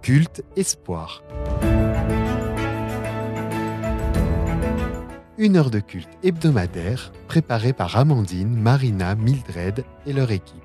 Culte Espoir. Une heure de culte hebdomadaire préparée par Amandine, Marina, Mildred et leur équipe.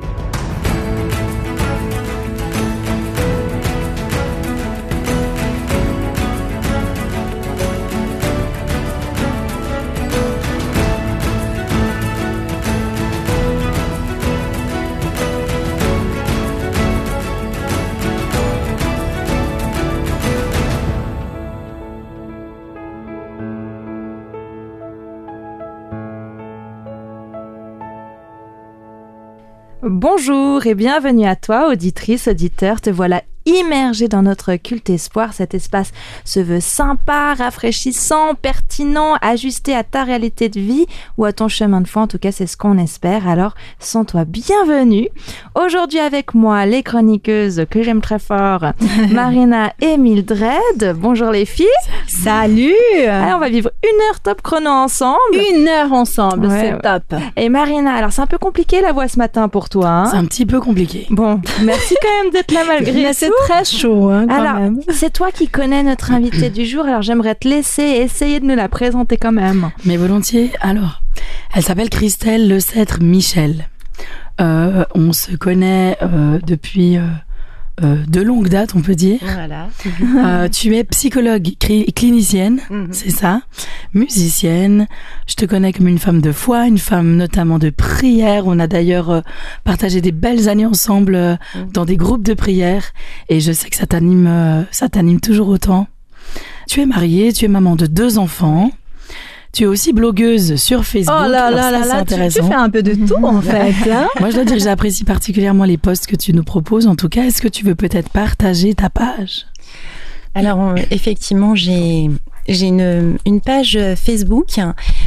Bonjour et bienvenue à toi, auditrice, auditeur. Te voilà immergé dans notre culte espoir. Cet espace se veut sympa, rafraîchissant, pertinent, ajusté à ta réalité de vie ou à ton chemin de foi. En tout cas, c'est ce qu'on espère. Alors, sens-toi bienvenue. Aujourd'hui avec moi, les chroniqueuses que j'aime très fort, Marina et Mildred. Bonjour les filles. Salut. Alors, on va vivre une heure top chrono ensemble. Une heure ensemble, Ouais, c'est top. Et Marina, alors c'est un peu compliqué la voix ce matin pour toi. Hein, c'est un petit peu compliqué. Bon, merci quand même d'être là malgré Mais tout. c'est très chaud, hein, quand Alors, même. c'est toi qui connais notre invitée du jour, alors j'aimerais te laisser essayer de nous la présenter quand même. Mais volontiers. Alors, elle s'appelle Christelle Lecêtre Michel. On se connaît depuis de longue date, on peut dire. Voilà. Tu es psychologue clinicienne, c'est ça, musicienne. Je te connais comme une femme de foi, une femme notamment de prière. On a d'ailleurs partagé des belles années ensemble dans des groupes de prière. Et je sais que ça t'anime toujours autant. Tu es mariée, tu es maman de 2 enfants. Tu es aussi blogueuse sur Facebook. Oh là là là là, tu fais un peu de tout en fait. Hein. Moi, je dois dire que j'apprécie particulièrement les posts que tu nous proposes. En tout cas, est-ce que tu veux peut-être partager ta page ? Alors, effectivement, j'ai une page Facebook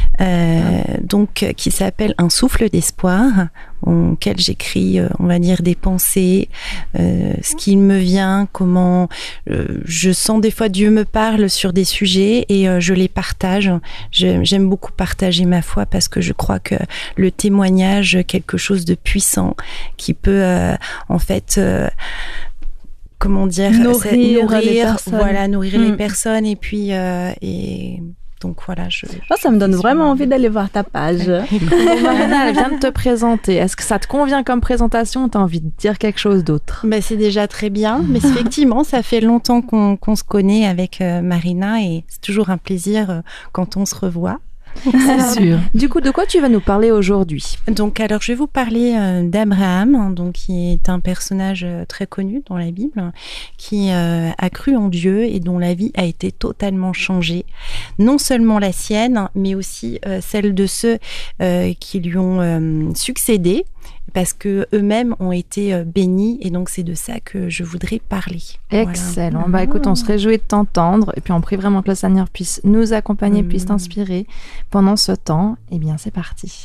donc qui s'appelle Un souffle d'espoir, auquel j'écris, on va dire, des pensées, ce qui me vient, comment je sens des fois Dieu me parle sur des sujets et je les partage. J'aime beaucoup partager ma foi parce que je crois que le témoignage, quelque chose de puissant qui peut en fait comment dire, nourrir les personnes. Voilà, nourrir les personnes et puis donc voilà, ça me donne vraiment envie d'aller voir ta page. Bon, Marina, elle vient de te présenter. Est-ce que ça te convient comme présentation ou t'as envie de dire quelque chose d'autre ? Ben, c'est déjà très bien, mais effectivement, ça fait longtemps qu'on se connaît avec Marina et c'est toujours un plaisir quand on se revoit. C'est sûr. Du coup, de quoi tu vas nous parler aujourd'hui ? Donc, alors, je vais vous parler d'Abraham, donc qui est un personnage très connu dans la Bible, qui a cru en Dieu et dont la vie a été totalement changée. Non seulement la sienne, mais aussi celle de ceux qui lui ont succédé, parce que eux-mêmes ont été bénis et donc c'est de ça que je voudrais parler. Excellent. Voilà. Bah écoute, on se réjouit de t'entendre et puis on prie vraiment que le Seigneur puisse nous accompagner, puisse t'inspirer pendant ce temps. Eh bien, c'est parti.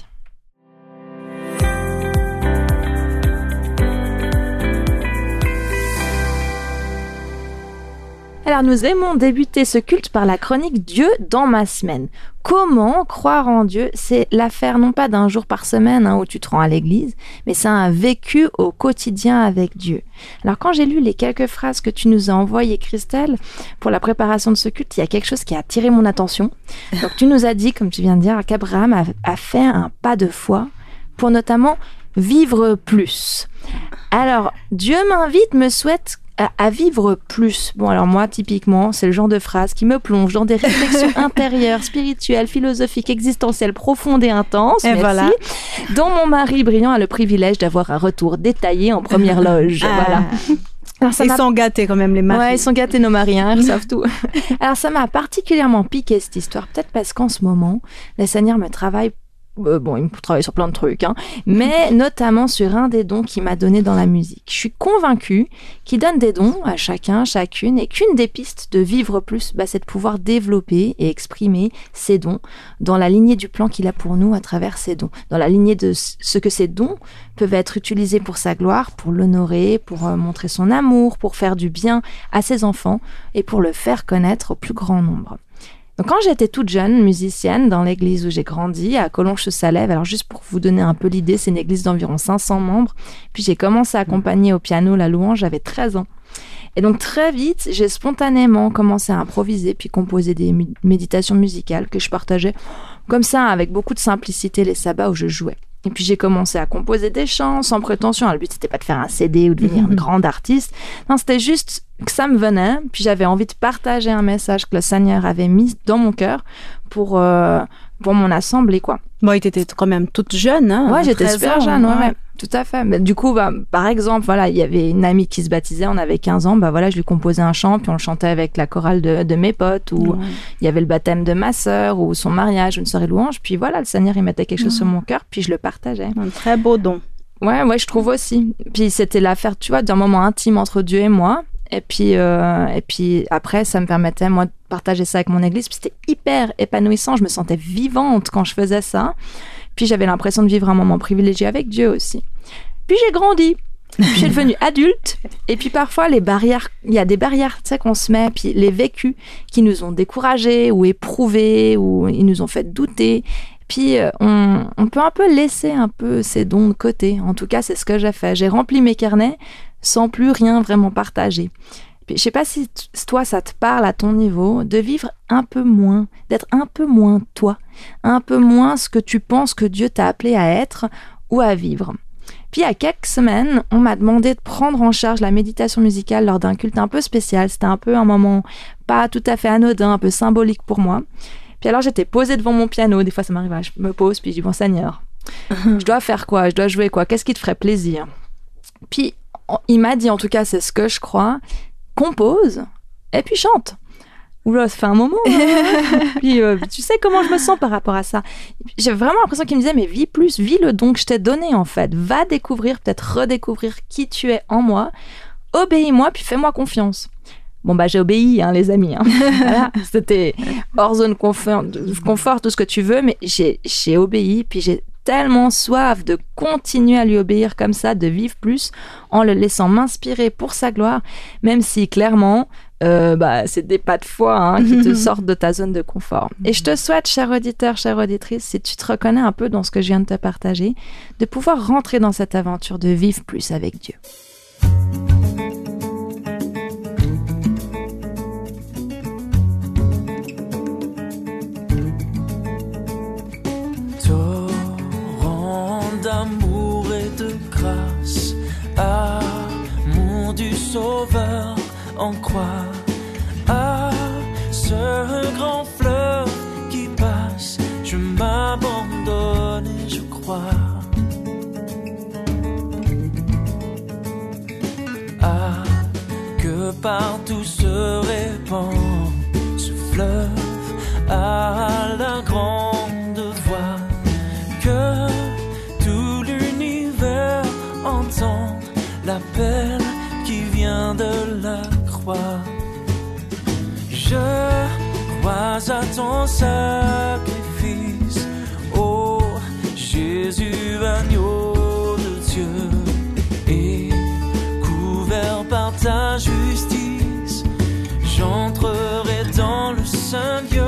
Alors, nous aimons débuter ce culte par la chronique Dieu dans ma semaine. Comment croire en Dieu ? C'est l'affaire non pas d'un jour par semaine où tu te rends à l'église, mais c'est un vécu au quotidien avec Dieu. Alors, quand j'ai lu les quelques phrases que tu nous as envoyées, Christelle, pour la préparation de ce culte, il y a quelque chose qui a attiré mon attention. Donc, tu nous as dit, comme tu viens de dire, qu'Abraham a fait un pas de foi pour notamment vivre plus. Alors, Dieu m'invite, me souhaite à vivre plus. Bon, alors moi, typiquement, c'est le genre de phrase qui me plonge dans des réflexions intérieures, spirituelles, philosophiques, existentielles, profondes et intenses. Et merci. voilà. Dont mon mari brillant a le privilège d'avoir un retour détaillé en première loge. Voilà. Alors, Ils sont gâtés quand même, les maris. Ouais, ils sont gâtés, nos maris, hein, ils savent tout. Alors, ça m'a particulièrement piqué, cette histoire. Peut-être parce qu'en ce moment, le Seigneur me travaille bon, il me travaille sur plein de trucs, hein, mais notamment sur un des dons qu'il m'a donné dans la musique. Je suis convaincue qu'il donne des dons à chacun, chacune, et qu'une des pistes de vivre plus, c'est de pouvoir développer et exprimer ces dons dans la lignée du plan qu'il a pour nous à travers ces dons, dans la lignée de ce que ces dons peuvent être utilisés pour sa gloire, pour l'honorer, pour montrer son amour, pour faire du bien à ses enfants et pour le faire connaître au plus grand nombre. Donc quand j'étais toute jeune, musicienne, dans l'église où j'ai grandi, à Collonges-sous-Salève, alors juste pour vous donner un peu l'idée, c'est une église d'environ 500 membres, puis j'ai commencé à accompagner au piano la louange, j'avais 13 ans. Et donc très vite, j'ai spontanément commencé à improviser, puis composer des méditations musicales que je partageais comme ça, avec beaucoup de simplicité, les sabbats où je jouais. Et puis j'ai commencé à composer des chants sans prétention. Le but, c'était pas de faire un CD ou de devenir une grande artiste. Non, c'était juste que ça me venait. Puis j'avais envie de partager un message que le Seigneur avait mis dans mon cœur pour mon assemblée, quoi. Bon, tu étais quand même toute jeune, hein? Ouais, j'étais super jeune, ouais, tout à fait. Mais du coup, par exemple, voilà, il y avait une amie qui se baptisait, on avait 15 ans, voilà, je lui composais un chant, puis on le chantait avec la chorale de mes potes, ou il y avait le baptême de ma sœur, ou son mariage, une soirée louange, puis voilà, le Seigneur, il mettait quelque chose sur mon cœur, puis je le partageais. Un très beau don. Ouais, je trouve aussi. Puis c'était l'affaire, tu vois, d'un moment intime entre Dieu et moi. Et puis après, ça me permettait, moi, de partager ça avec mon église. Puis c'était hyper épanouissant. Je me sentais vivante quand je faisais ça. Puis j'avais l'impression de vivre un moment privilégié avec Dieu aussi. Puis j'ai grandi. Puis je suis devenue adulte. Et puis parfois, les barrières, il y a des barrières, tu sais, qu'on se met. Puis les vécus qui nous ont découragés ou éprouvés ou ils nous ont fait douter. Puis on peut un peu laisser un peu ces dons de côté. En tout cas, c'est ce que j'ai fait. J'ai rempli mes carnets sans plus rien vraiment partager. Puis, je sais pas si toi, ça te parle à ton niveau, de vivre un peu moins, d'être un peu moins toi, un peu moins ce que tu penses que Dieu t'a appelé à être ou à vivre. Puis, il y a quelques semaines, on m'a demandé de prendre en charge la méditation musicale lors d'un culte un peu spécial. C'était un peu un moment pas tout à fait anodin, un peu symbolique pour moi. Puis alors, j'étais posée devant mon piano. Des fois, ça m'arrive, je me pose, puis je dis, bon, Seigneur, je dois faire quoi? Je dois jouer quoi? Qu'est-ce qui te ferait plaisir? Puis, il m'a dit, en tout cas, c'est ce que je crois, compose et puis chante. Oula, ça fait un moment. Puis, tu sais comment je me sens par rapport à ça. J'ai vraiment l'impression qu'il me disait, mais vis plus, vis le don que je t'ai donné, en fait. Va découvrir, peut-être redécouvrir qui tu es en moi. Obéis-moi, puis fais-moi confiance. Bon, j'ai obéi, hein, les amis. Hein. Voilà. C'était hors zone confort, tout ce que tu veux, mais j'ai obéi, puis j'ai tellement soif de continuer à lui obéir comme ça, de vivre plus, en le laissant m'inspirer pour sa gloire, même si clairement, c'est des pas de foi qui te sortent de ta zone de confort. Et je te souhaite, cher auditeur, chère auditrice, si tu te reconnais un peu dans ce que je viens de te partager, de pouvoir rentrer dans cette aventure de vivre plus avec Dieu. D'amour et de grâce, amour du Sauveur en croix, à ce grand fleuve qui passe, je m'abandonne et je crois. Ah, que partout se répand ce fleuve à la grande voix, que tout l'univers entende l'appel qui vient de la croix. Je crois à ton sacrifice, ô Jésus, agneau de Dieu, et couvert par ta justice, j'entrerai dans le saint lieu.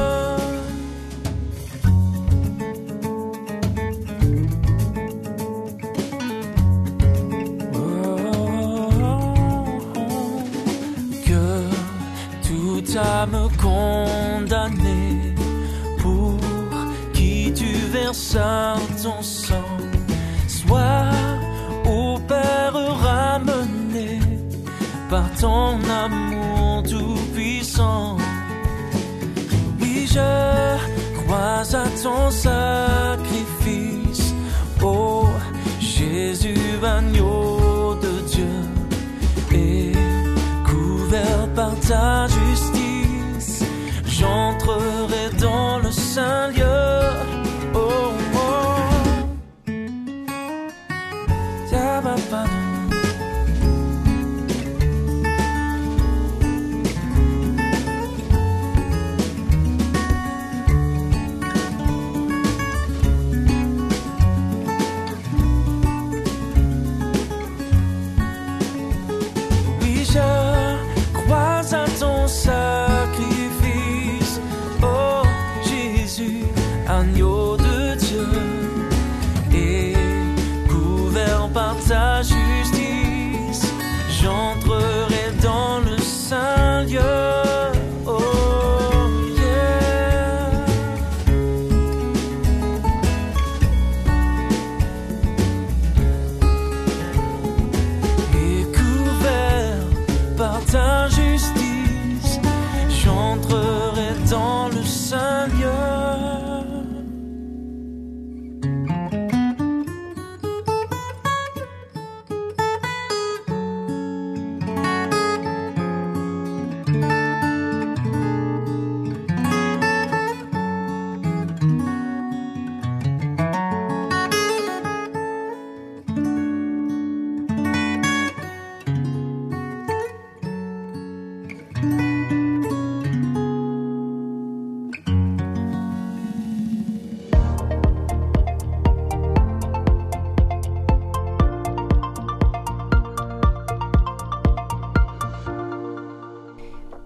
Âme condamnée, pour qui tu versas ton sang, sois au Père ramené par ton amour tout-puissant. Oui, je crois à ton sacrifice, ô Jésus, agneau de Dieu, et couvert par ta justice, j'entrerai dans le saint lieu. Oh, oh.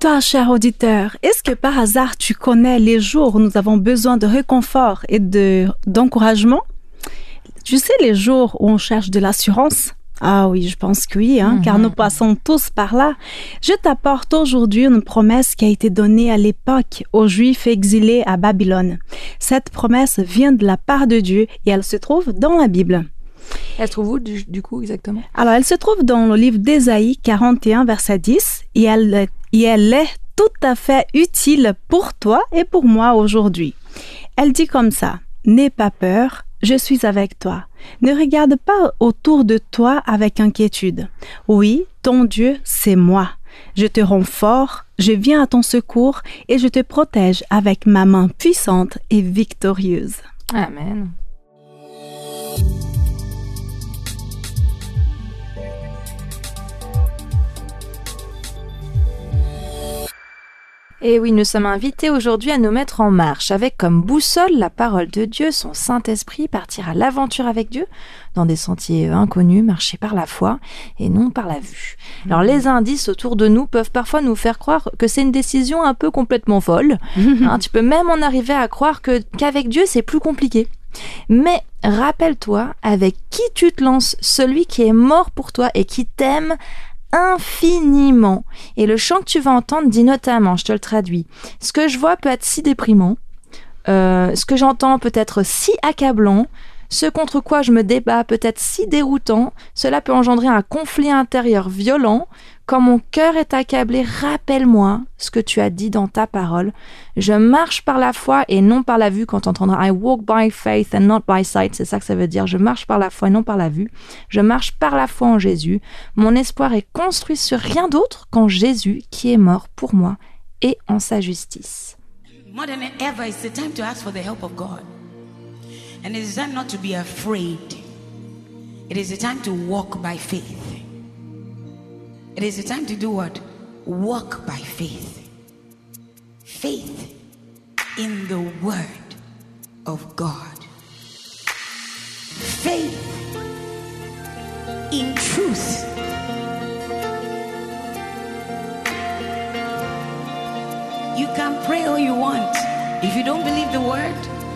toi, cher auditeur, est-ce que par hasard tu connais les jours où nous avons besoin de réconfort et d'encouragement? Tu sais, les jours où on cherche de l'assurance? Ah oui, je pense que oui, car nous passons tous par là. Je t'apporte aujourd'hui une promesse qui a été donnée à l'époque aux Juifs exilés à Babylone. Cette promesse vient de la part de Dieu et elle se trouve dans la Bible. Elle se trouve où, du coup, exactement? Alors, elle se trouve dans le livre d'Ésaïe 41, verset 10, et elle est tout à fait utile pour toi et pour moi aujourd'hui. Elle dit comme ça: « N'aie pas peur, je suis avec toi. Ne regarde pas autour de toi avec inquiétude. Oui, ton Dieu, c'est moi. Je te rends fort, je viens à ton secours et je te protège avec ma main puissante et victorieuse. » Amen. Et oui, nous sommes invités aujourd'hui à nous mettre en marche, avec comme boussole la parole de Dieu, son Saint-Esprit, partir à l'aventure avec Dieu, dans des sentiers inconnus, marcher par la foi et non par la vue. Alors les indices autour de nous peuvent parfois nous faire croire que c'est une décision un peu complètement folle. Tu peux même en arriver à croire qu'avec Dieu, c'est plus compliqué. Mais rappelle-toi avec qui tu te lances, celui qui est mort pour toi et qui t'aime infiniment. Et le chant que tu vas entendre dit notamment, je te le traduis: ce que je vois peut être si déprimant, ce que j'entends peut être si accablant, ce contre quoi je me débat peut être si déroutant, cela peut engendrer un conflit intérieur violent. Quand mon cœur est accablé, rappelle-moi ce que tu as dit dans ta parole. Je marche par la foi et non par la vue. Quand tu entendras I walk by faith and not by sight, c'est ça que ça veut dire. Je marche par la foi et non par la vue. Je marche par la foi en Jésus. Mon espoir est construit sur rien d'autre qu'en Jésus qui est mort pour moi et en sa justice. More than ever, it's the time to ask for the help of God. And it is time not to be afraid. It is the time to walk by faith. It is the time to do what? Walk by faith. Faith in the Word of God. Faith in truth. You can pray all you want. If you don't believe the Word,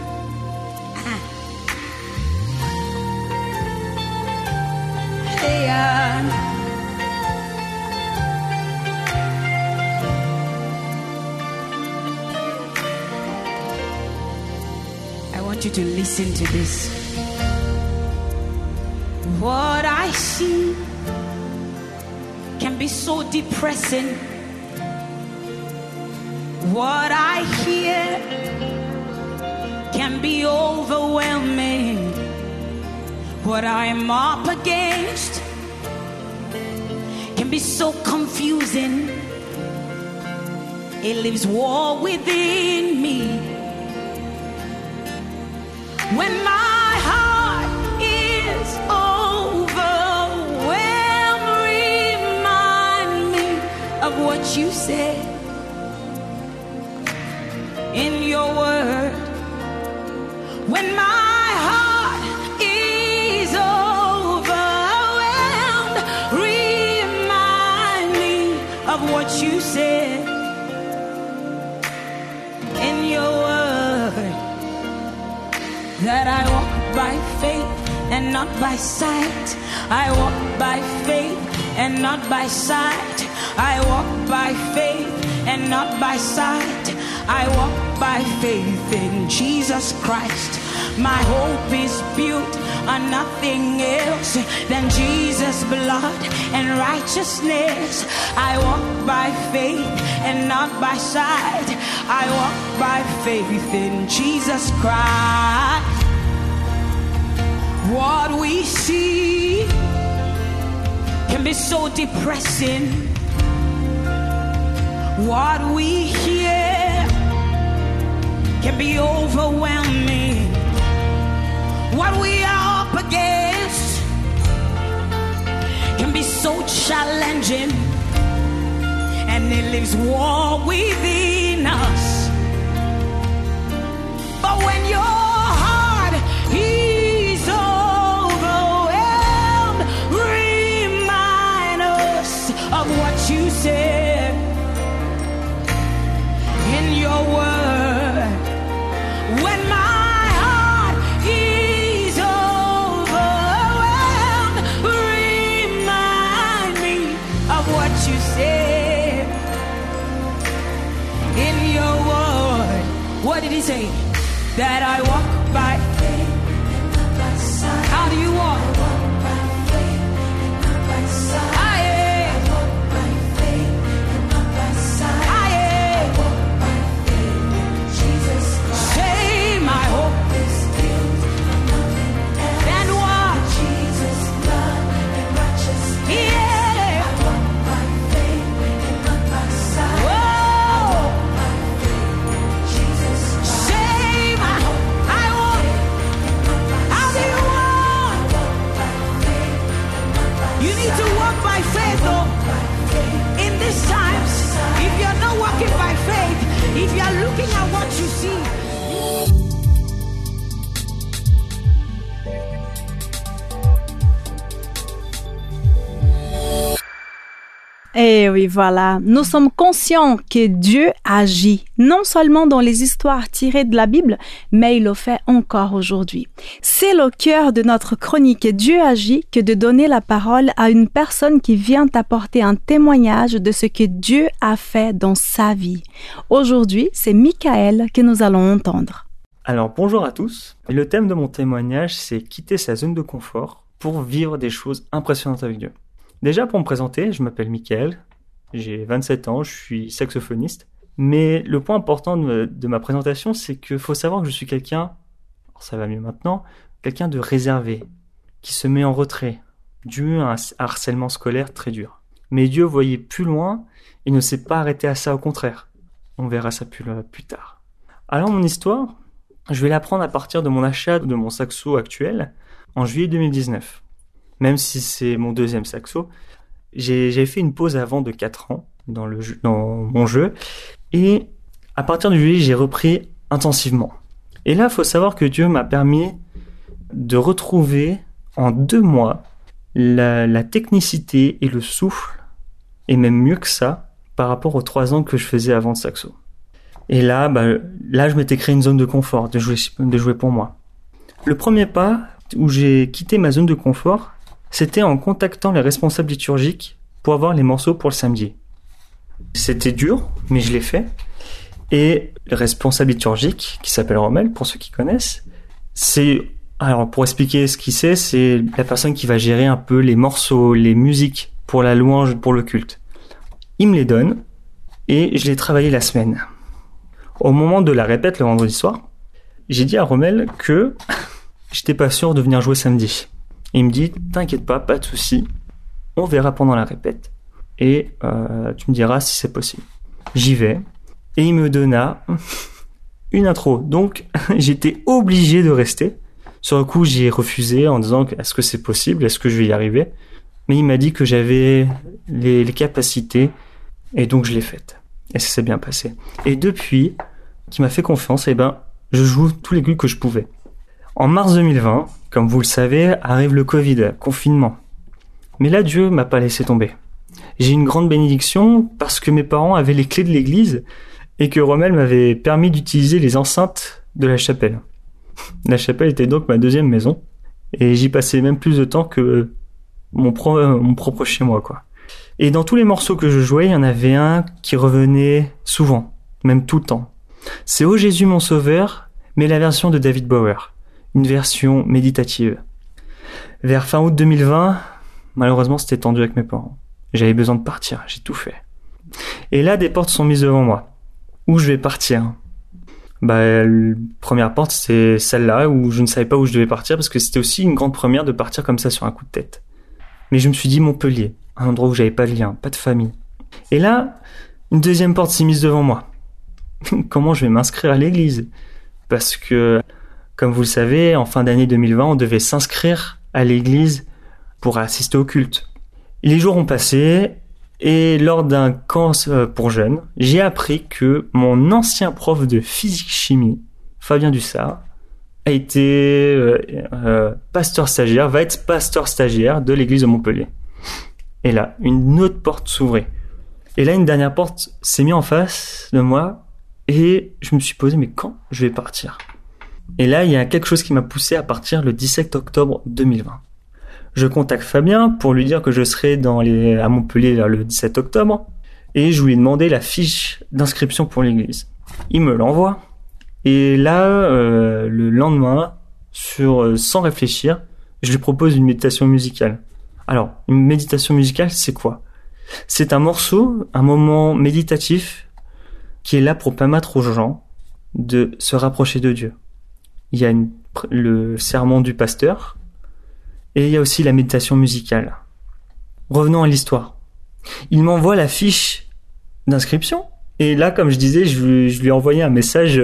I want you to listen to this. What I see can be so depressing. What I hear can be overwhelming. What I'm up against can be so confusing. It leaves war within me. When my heart is overwhelmed, remind me of what you said in your word. When my heart is overwhelmed, remind me of what you said in your word. That I walk by faith and not by sight. I walk by faith and not by sight. I walk by faith and not by sight. I walk by faith in Jesus Christ. My hope is built on nothing else than Jesus' blood and righteousness. I walk by faith and not by sight. I walk by faith in Jesus Christ. What we see can be so depressing. What we hear can be overwhelming. What we are up against can be so challenging, and it leaves war within us. But when your heart is overwhelmed, remind us of what you said that I walk by faith and not by sight. How do you walk? I walk by faith and not by sight. I walk by faith and not by sight. I walk by faith in Jesus Christ. Say my hope is built on nothing else than what? Jesus' blood and righteousness. Yeah. I walk by faith and not by sight. Whoa. Jesus Christ. Say my hope. I walk. How do you walk? You need to walk by faith, though. In these times, if you're not walking by faith, if you're looking at what you see. Et oui, voilà. Nous sommes conscients que Dieu agit, non seulement dans les histoires tirées de la Bible, mais il le fait encore aujourd'hui. C'est le cœur de notre chronique Dieu agit que de donner la parole à une personne qui vient t'apporter un témoignage de ce que Dieu a fait dans sa vie. Aujourd'hui, c'est Michael que nous allons entendre. Alors bonjour à tous, et le thème de mon témoignage c'est quitter sa zone de confort pour vivre des choses impressionnantes avec Dieu. Déjà pour me présenter, je m'appelle Michael, j'ai 27 ans, je suis saxophoniste, mais le point important de ma présentation c'est qu'il faut savoir que je suis quelqu'un, alors ça va mieux maintenant, quelqu'un de réservé, qui se met en retrait, dû à un harcèlement scolaire très dur. Mais Dieu voyait plus loin et ne s'est pas arrêté à ça, au contraire. On verra ça plus tard. Alors mon histoire, je vais l'apprendre à partir de mon achat de mon saxo actuel en juillet 2019. Même si c'est mon deuxième saxo, j'ai fait une pause avant de 4 ans dans mon jeu. Et à partir de juillet, j'ai repris intensivement. Et là, il faut savoir que Dieu m'a permis de retrouver en 2 mois la technicité et le souffle, et même mieux que ça, par rapport aux 3 ans que je faisais avant de saxo. Et là, je m'étais créé une zone de confort, de jouer pour moi. Le premier pas où j'ai quitté ma zone de confort, c'était en contactant les responsables liturgiques pour avoir les morceaux pour le samedi. C'était dur, mais je l'ai fait. Et le responsable liturgique, qui s'appelle Rommel, pour ceux qui connaissent, alors pour expliquer ce qu'il c'est la personne qui va gérer un peu les morceaux, les musiques pour la louange, pour le culte. Il me les donne, et je les travaillais la semaine. Au moment de la répète le vendredi soir, j'ai dit à Rommel que j'étais pas sûr de venir jouer samedi. Et il me dit, t'inquiète pas de souci, on verra pendant la répète et tu me diras si c'est possible. J'y vais et il me donna une intro. Donc j'étais obligé de rester. Sur le coup, j'ai refusé en disant est-ce que c'est possible, est-ce que je vais y arriver? Mais il m'a dit que j'avais les capacités et donc je l'ai faite. Et ça s'est bien passé. Et depuis qu'il m'a fait confiance, je joue tous les cultes que je pouvais. En mars 2020, comme vous le savez, arrive le Covid, confinement. Mais là, Dieu m'a pas laissé tomber. J'ai une grande bénédiction parce que mes parents avaient les clés de l'église et que Rommel m'avait permis d'utiliser les enceintes de la chapelle. La chapelle était donc ma deuxième maison et j'y passais même plus de temps que mon propre chez moi, quoi. Et dans tous les morceaux que je jouais, il y en avait un qui revenait souvent, même tout le temps. C'est Ô Jésus mon sauveur, mais la version de David Bower. Une version méditative. Vers fin août 2020, malheureusement, c'était tendu avec mes parents. J'avais besoin de partir, j'ai tout fait. Et là, des portes sont mises devant moi. Où je vais partir? La première porte, c'est celle-là, où je ne savais pas où je devais partir, parce que c'était aussi une grande première de partir comme ça sur un coup de tête. Mais je me suis dit Montpellier, un endroit où j'avais pas de lien, pas de famille. Et là, une deuxième porte s'est mise devant moi. Comment je vais m'inscrire à l'église? Parce que, comme vous le savez, en fin d'année 2020, on devait s'inscrire à l'église pour assister au culte. Les jours ont passé et lors d'un camp pour jeunes, j'ai appris que mon ancien prof de physique-chimie, Fabien Dussard, a été pasteur stagiaire, va être pasteur stagiaire de l'église de Montpellier. Et là, une autre porte s'ouvrait. Et là, une dernière porte s'est mise en face de moi et je me suis posé, mais quand je vais partir? Et là, il y a quelque chose qui m'a poussé à partir le 17 octobre 2020. Je contacte Fabien pour lui dire que je serai à Montpellier vers le 17 octobre et je lui ai demandé la fiche d'inscription pour l'église. Il me l'envoie Et là, le lendemain, sans réfléchir, je lui propose une méditation musicale. Alors, une méditation musicale, c'est quoi ? C'est un morceau, un moment méditatif qui est là pour permettre aux gens de se rapprocher de Dieu. Il y a le sermon du pasteur et il y a aussi la méditation musicale. Revenons à l'histoire. Il m'envoie la fiche d'inscription et là, comme je disais, je lui ai envoyé un message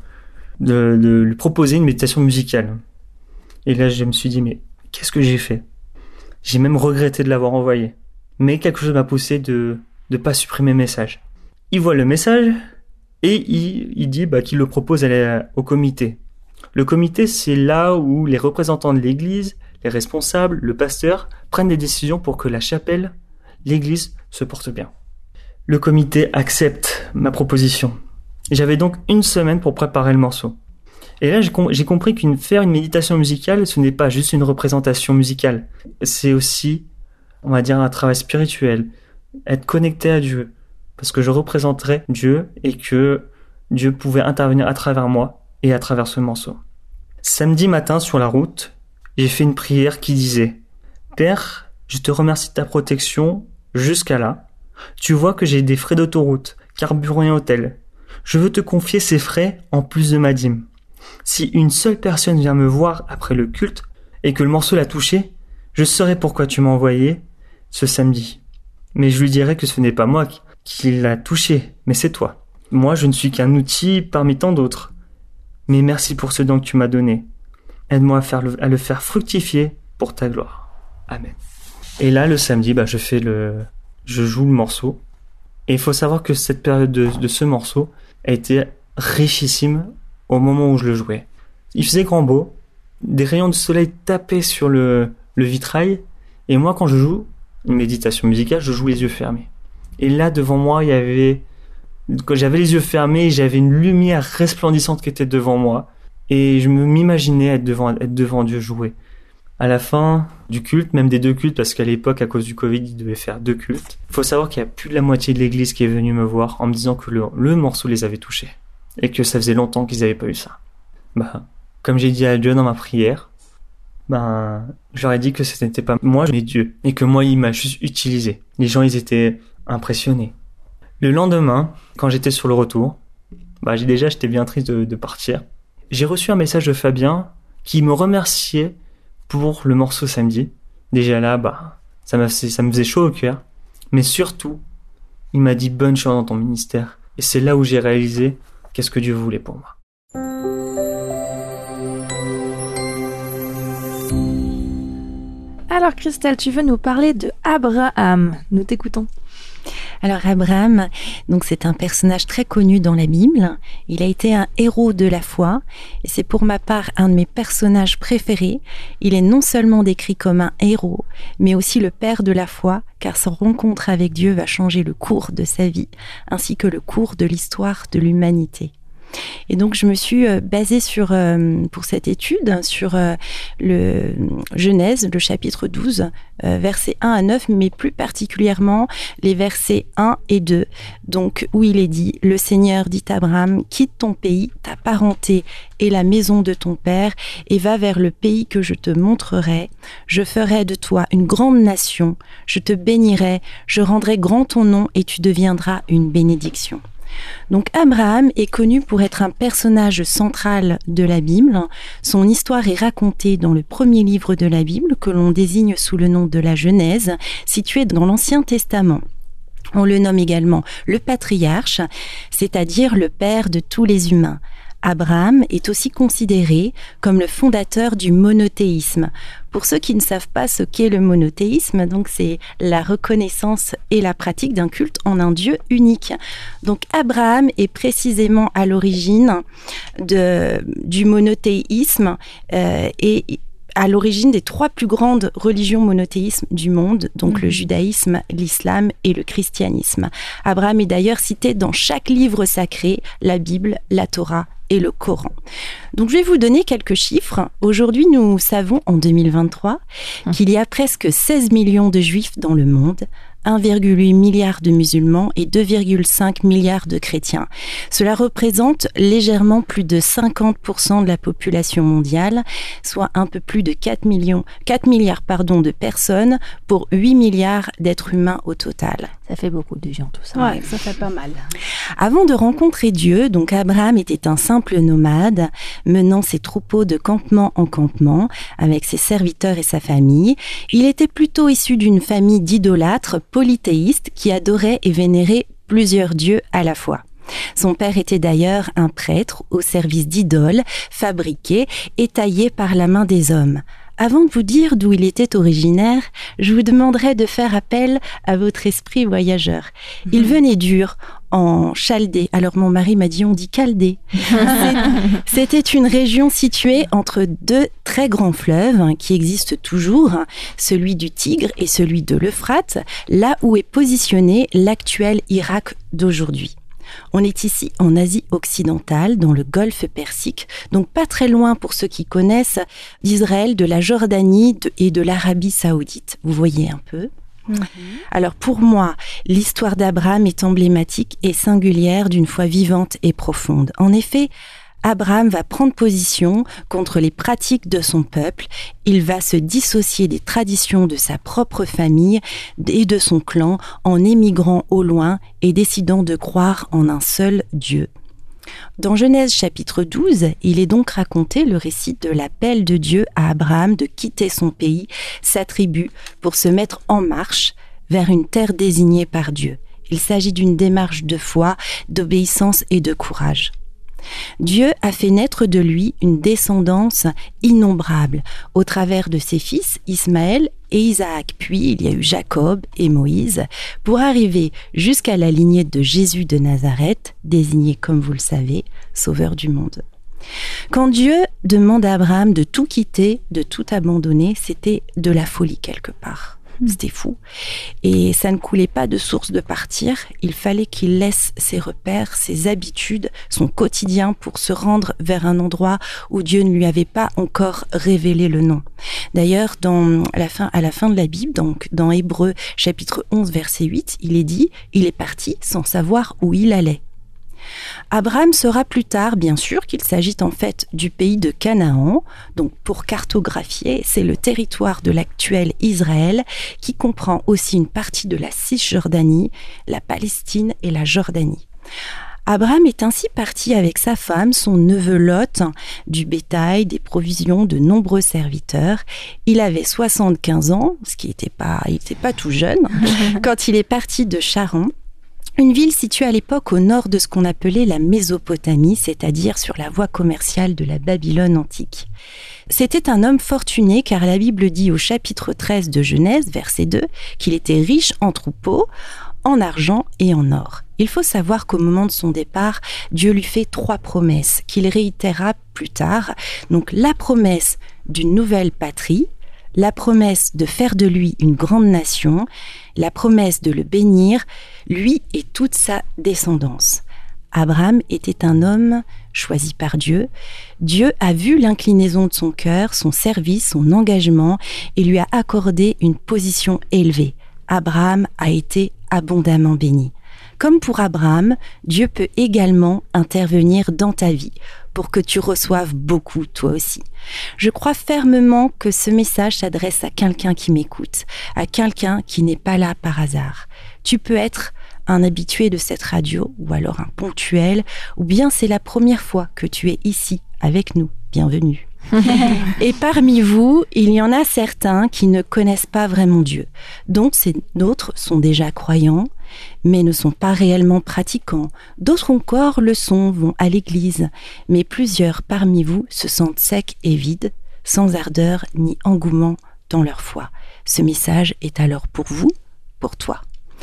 de lui proposer une méditation musicale. Et là, je me suis dit, mais qu'est-ce que j'ai fait ? J'ai même regretté de l'avoir envoyé. Mais quelque chose m'a poussé de pas supprimer le message. Il voit le message et il dit qu'il le propose au comité. Le comité, c'est là où les représentants de l'église, les responsables, le pasteur prennent des décisions pour que la chapelle, l'église, se porte bien. Le comité accepte ma proposition. J'avais donc 1 semaine pour préparer le morceau. Et là, j'ai compris faire une méditation musicale, ce n'est pas juste une représentation musicale. C'est aussi, on va dire, un travail spirituel. Être connecté à Dieu. Parce que je représenterais Dieu et que Dieu pouvait intervenir à travers moi et à travers ce morceau. Samedi matin, sur la route, j'ai fait une prière qui disait « Père, je te remercie de ta protection jusqu'à là. Tu vois que j'ai des frais d'autoroute, carburant et hôtel. Je veux te confier ces frais en plus de ma dîme. Si une seule personne vient me voir après le culte et que le morceau l'a touché, je saurai pourquoi tu m'as envoyé ce samedi. Mais je lui dirai que ce n'est pas moi qui l'a touché, mais c'est toi. Moi, je ne suis qu'un outil parmi tant d'autres. Mais merci pour ce don que tu m'as donné. Aide-moi à le faire fructifier pour ta gloire. Amen. » Et là, le samedi, je joue le morceau. Et il faut savoir que cette période de ce morceau a été richissime au moment où je le jouais. Il faisait grand beau, des rayons de soleil tapaient sur le vitrail, et moi quand je joue une méditation musicale, je joue les yeux fermés. Et là devant moi, quand j'avais les yeux fermés, j'avais une lumière resplendissante qui était devant moi, et je m'imaginais être devant Dieu jouer. À la fin du culte, même des 2 cultes, parce qu'à l'époque, à cause du Covid, il devait faire 2 cultes. Il faut savoir qu'il y a plus de la moitié de l'église qui est venue me voir en me disant que le morceau les avait touchés. Et que ça faisait longtemps qu'ils n'avaient pas eu ça. Comme j'ai dit à Dieu dans ma prière, je leur ai dit que ce n'était pas moi, mais Dieu. Et que moi, il m'a juste utilisé. Les gens, ils étaient impressionnés. Le lendemain, quand j'étais sur le retour, j'étais bien triste de partir. J'ai reçu un message de Fabien qui me remerciait pour le morceau samedi. Déjà là, ça me faisait chaud au cœur. Mais surtout, il m'a dit bonne chance dans ton ministère. Et c'est là où j'ai réalisé qu'est-ce que Dieu voulait pour moi. Alors Christelle, tu veux nous parler de Abraham. Nous t'écoutons. Alors Abraham, donc c'est un personnage très connu dans la Bible. Il a été un héros de la foi et c'est pour ma part un de mes personnages préférés. Il est non seulement décrit comme un héros, mais aussi le père de la foi, car sa rencontre avec Dieu va changer le cours de sa vie, ainsi que le cours de l'histoire de l'humanité. Et donc je me suis basée pour cette étude sur le Genèse, le chapitre 12, versets 1 à 9, mais plus particulièrement les versets 1 et 2, donc où il est dit « Le Seigneur dit à Abraham, quitte ton pays, ta parenté et la maison de ton père, et va vers le pays que je te montrerai. Je ferai de toi une grande nation, je te bénirai, je rendrai grand ton nom et tu deviendras une bénédiction. » Donc Abraham est connu pour être un personnage central de la Bible. Son histoire est racontée dans le premier livre de la Bible, que l'on désigne sous le nom de la Genèse, situé dans l'Ancien Testament. On le nomme également le patriarche, c'est-à-dire le père de tous les humains. Abraham est aussi considéré comme le fondateur du monothéisme. Pour ceux qui ne savent pas ce qu'est le monothéisme, donc c'est la reconnaissance et la pratique d'un culte en un Dieu unique. Donc Abraham est précisément à l'origine du monothéisme et à l'origine des 3 plus grandes religions monothéismes du monde, donc le judaïsme, l'islam et le christianisme. Abraham est d'ailleurs cité dans chaque livre sacré, la Bible, la Torah et le Coran. Donc je vais vous donner quelques chiffres. Aujourd'hui, nous savons en 2023 qu'il y a presque 16 millions de juifs dans le monde, 1,8 milliard de musulmans et 2,5 milliards de chrétiens. Cela représente légèrement plus de 50% de la population mondiale, soit un peu plus de 4 milliards de personnes pour 8 milliards d'êtres humains au total. Ça fait beaucoup de gens, tout ça. Ouais, ça fait pas mal. Avant de rencontrer Dieu, donc Abraham était un simple nomade, menant ses troupeaux de campement en campement, avec ses serviteurs et sa famille. Il était plutôt issu d'une famille d'idolâtres polythéistes qui adoraient et vénéraient plusieurs dieux à la fois. Son père était d'ailleurs un prêtre au service d'idoles fabriquées et taillées par la main des hommes. Avant de vous dire d'où il était originaire, je vous demanderai de faire appel à votre esprit voyageur. Il venait d'Ur, en Chaldée. Alors mon mari m'a dit, on dit Chaldée. C'était une région située entre deux très grands fleuves qui existent toujours, celui du Tigre et celui de l'Euphrate, là où est positionné l'actuel Irak d'aujourd'hui. On est ici en Asie occidentale, dans le golfe Persique, donc pas très loin pour ceux qui connaissent d'Israël, de la Jordanie et de l'Arabie Saoudite. Vous voyez un peu ? Alors pour moi, l'histoire d'Abraham est emblématique et singulière d'une foi vivante et profonde. En effet, Abraham va prendre position contre les pratiques de son peuple. Il va se dissocier des traditions de sa propre famille et de son clan en émigrant au loin et décidant de croire en un seul Dieu. Dans Genèse chapitre 12, il est donc raconté le récit de l'appel de Dieu à Abraham de quitter son pays, sa tribu, pour se mettre en marche vers une terre désignée par Dieu. Il s'agit d'une démarche de foi, d'obéissance et de courage. Dieu a fait naître de lui une descendance innombrable au travers de ses fils Ismaël et Isaac, puis il y a eu Jacob et Moïse, pour arriver jusqu'à la lignée de Jésus de Nazareth, désigné comme vous le savez, sauveur du monde. Quand Dieu demande à Abraham de tout quitter, de tout abandonner, c'était de la folie quelque part. C'était fou. Et ça ne coulait pas de source de partir. Il fallait qu'il laisse ses repères, ses habitudes, son quotidien pour se rendre vers un endroit où Dieu ne lui avait pas encore révélé le nom. D'ailleurs, à la fin de la Bible, donc dans Hébreux chapitre 11 verset 8, il est dit « Il est parti sans savoir où il allait ». Abraham saura plus tard, bien sûr, qu'il s'agit en fait du pays de Canaan. Donc, pour cartographier, c'est le territoire de l'actuel Israël qui comprend aussi une partie de la Cisjordanie, la Palestine et la Jordanie. Abraham est ainsi parti avec sa femme, son neveu Lot, du bétail, des provisions, de nombreux serviteurs. Il avait 75 ans, il n'était pas tout jeune, quand il est parti de Charan. Une ville située à l'époque au nord de ce qu'on appelait la Mésopotamie, c'est-à-dire sur la voie commerciale de la Babylone antique. C'était un homme fortuné car la Bible dit au chapitre 13 de Genèse, verset 2, qu'il était riche en troupeaux, en argent et en or. Il faut savoir qu'au moment de son départ, Dieu lui fait 3 promesses qu'il réitérera plus tard. Donc la promesse d'une nouvelle patrie, la promesse de faire de lui une grande nation, la promesse de le bénir, lui et toute sa descendance. Abraham était un homme choisi par Dieu. Dieu a vu l'inclinaison de son cœur, son service, son engagement et lui a accordé une position élevée. Abraham a été abondamment béni. Comme pour Abraham, Dieu peut également intervenir dans ta vie pour que tu reçoives beaucoup toi aussi. Je crois fermement que ce message s'adresse à quelqu'un qui m'écoute, à quelqu'un qui n'est pas là par hasard. Tu peux être un habitué de cette radio ou alors un ponctuel, ou bien c'est la première fois que tu es ici avec nous. Bienvenue. Et parmi vous, il y en a certains qui ne connaissent pas vraiment Dieu. Donc d'autres sont déjà croyants, mais ne sont pas réellement pratiquants. D'autres encore le sont, vont à l'église. Mais plusieurs parmi vous se sentent secs et vides, sans ardeur ni engouement dans leur foi. Ce message est alors pour vous, pour toi.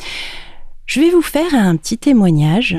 Je vais vous faire un petit témoignage.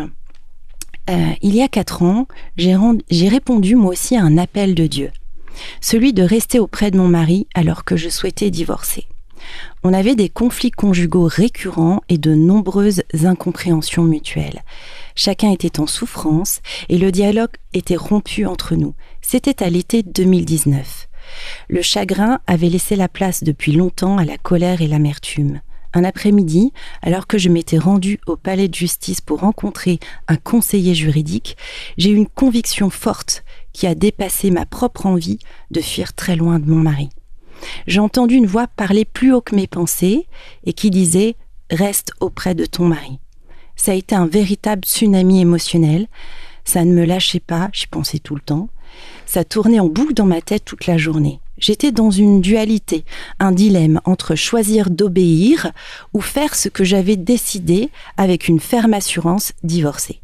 Il y a 4 ans, j'ai répondu moi aussi à un appel de Dieu. Celui de rester auprès de mon mari alors que je souhaitais divorcer. On avait des conflits conjugaux récurrents et de nombreuses incompréhensions mutuelles. Chacun était en souffrance et le dialogue était rompu entre nous. C'était à l'été 2019. Le chagrin avait laissé la place depuis longtemps à la colère et l'amertume. Un après-midi, alors que je m'étais rendue au palais de justice pour rencontrer un conseiller juridique, j'ai eu une conviction forte qui a dépassé ma propre envie de fuir très loin de mon mari. J'ai entendu une voix parler plus haut que mes pensées et qui disait « Reste auprès de ton mari ». Ça a été un véritable tsunami émotionnel. Ça ne me lâchait pas, j'y pensais tout le temps. Ça tournait en boucle dans ma tête toute la journée. J'étais dans une dualité, un dilemme entre choisir d'obéir ou faire ce que j'avais décidé avec une ferme assurance, divorcer.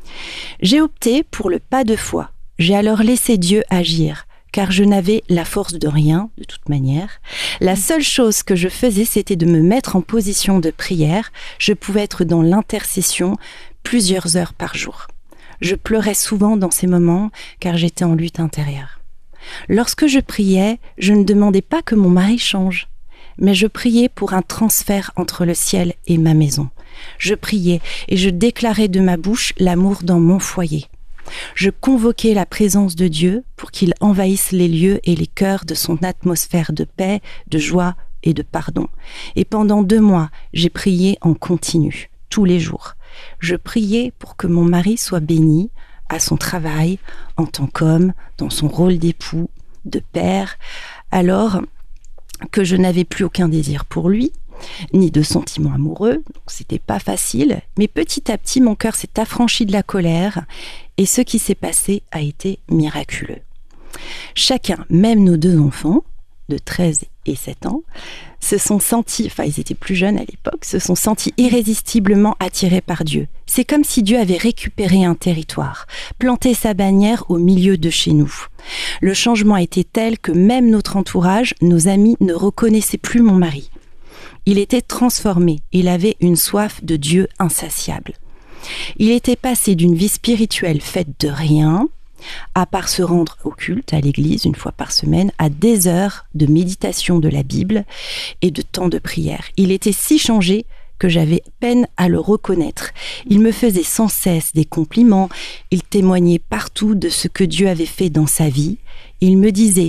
J'ai opté pour le pas de foi. J'ai alors laissé Dieu agir, car je n'avais la force de rien, de toute manière. La seule chose que je faisais, c'était de me mettre en position de prière. Je pouvais être dans l'intercession plusieurs heures par jour. Je pleurais souvent dans ces moments, car j'étais en lutte intérieure. Lorsque je priais, je ne demandais pas que mon mari change, mais je priais pour un transfert entre le ciel et ma maison. Je priais et je déclarais de ma bouche l'amour dans mon foyer. Je convoquais la présence de Dieu pour qu'il envahisse les lieux et les cœurs de son atmosphère de paix, de joie et de pardon. Et pendant 2 mois, j'ai prié en continu, tous les jours. Je priais pour que mon mari soit béni, à son travail, en tant qu'homme, dans son rôle d'époux, de père, alors que je n'avais plus aucun désir pour lui, ni de sentiments amoureux, donc c'était pas facile, mais petit à petit mon cœur s'est affranchi de la colère et ce qui s'est passé a été miraculeux. Chacun, même nos 2 enfants, de 13 et 7 ans, se sont sentis, enfin ils étaient plus jeunes à l'époque, se sont sentis irrésistiblement attirés par Dieu. C'est comme si Dieu avait récupéré un territoire, planté sa bannière au milieu de chez nous. Le changement a été tel que même notre entourage, nos amis, ne reconnaissaient plus mon mari. Il était transformé, il avait une soif de Dieu insatiable. Il était passé d'une vie spirituelle faite de rien, à part se rendre au culte à l'église 1 fois par semaine, à des heures de méditation de la Bible et de temps de prière. Il était si changé que j'avais peine à le reconnaître. Il me faisait sans cesse des compliments, il témoignait partout de ce que Dieu avait fait dans sa vie. Il me disait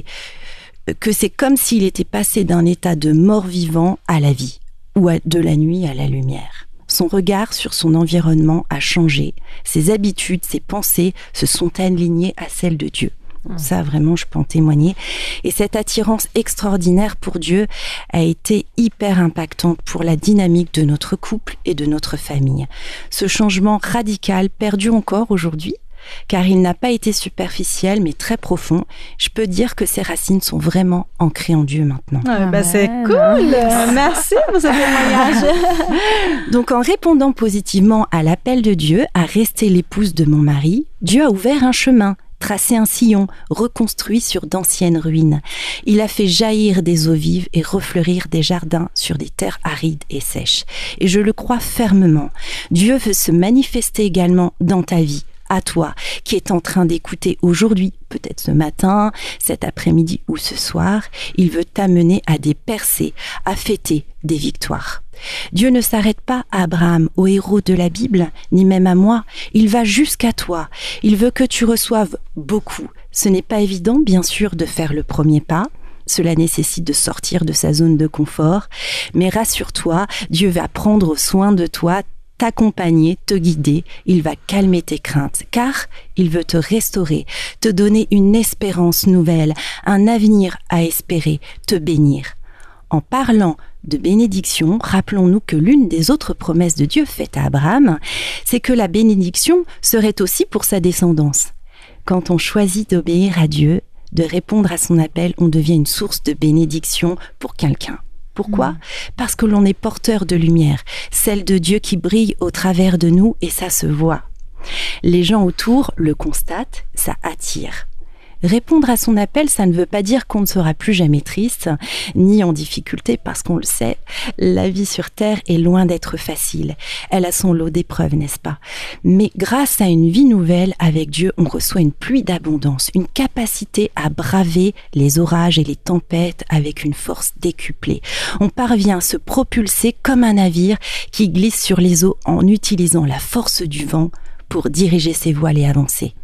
que c'est comme s'il était passé d'un état de mort-vivant à la vie, ou de la nuit à la lumière. Son regard sur son environnement a changé. Ses habitudes, ses pensées se sont alignées à celles de Dieu. Ça, vraiment, je peux en témoigner. Et cette attirance extraordinaire pour Dieu a été hyper impactante pour la dynamique de notre couple et de notre famille. Ce changement radical perdure encore aujourd'hui, car il n'a pas été superficiel, mais très profond. Je peux dire que ses racines sont vraiment ancrées en Dieu maintenant. C'est cool. Merci pour ce témoignage. Donc, en répondant positivement à l'appel de Dieu à rester l'épouse de mon mari, Dieu a ouvert un chemin, tracé un sillon, reconstruit sur d'anciennes ruines. Il a fait jaillir des eaux vives et refleurir des jardins sur des terres arides et sèches. Et je le crois fermement. Dieu veut se manifester également dans ta vie, à toi, qui est en train d'écouter aujourd'hui, peut-être ce matin, cet après-midi ou ce soir. Il veut t'amener à des percées, à fêter des victoires. Dieu ne s'arrête pas à Abraham, au héros de la Bible, ni même à moi. Il va jusqu'à toi. Il veut que tu reçoives beaucoup. Ce n'est pas évident, bien sûr, de faire le premier pas. Cela nécessite de sortir de sa zone de confort. Mais rassure-toi, Dieu va prendre soin de toi, t'accompagner, te guider, il va calmer tes craintes, car il veut te restaurer, te donner une espérance nouvelle, un avenir à espérer, te bénir. En parlant de bénédiction, rappelons-nous que l'une des autres promesses de Dieu faites à Abraham, c'est que la bénédiction serait aussi pour sa descendance. Quand on choisit d'obéir à Dieu, de répondre à son appel, on devient une source de bénédiction pour quelqu'un. Pourquoi ? Parce que l'on est porteur de lumière, celle de Dieu qui brille au travers de nous et ça se voit. Les gens autour le constatent, ça attire. Répondre à son appel, ça ne veut pas dire qu'on ne sera plus jamais triste, ni en difficulté, parce qu'on le sait, la vie sur Terre est loin d'être facile. Elle a son lot d'épreuves, n'est-ce pas ? Mais grâce à une vie nouvelle avec Dieu, on reçoit une pluie d'abondance, une capacité à braver les orages et les tempêtes avec une force décuplée. On parvient à se propulser comme un navire qui glisse sur les eaux en utilisant la force du vent pour diriger ses voiles et avancer.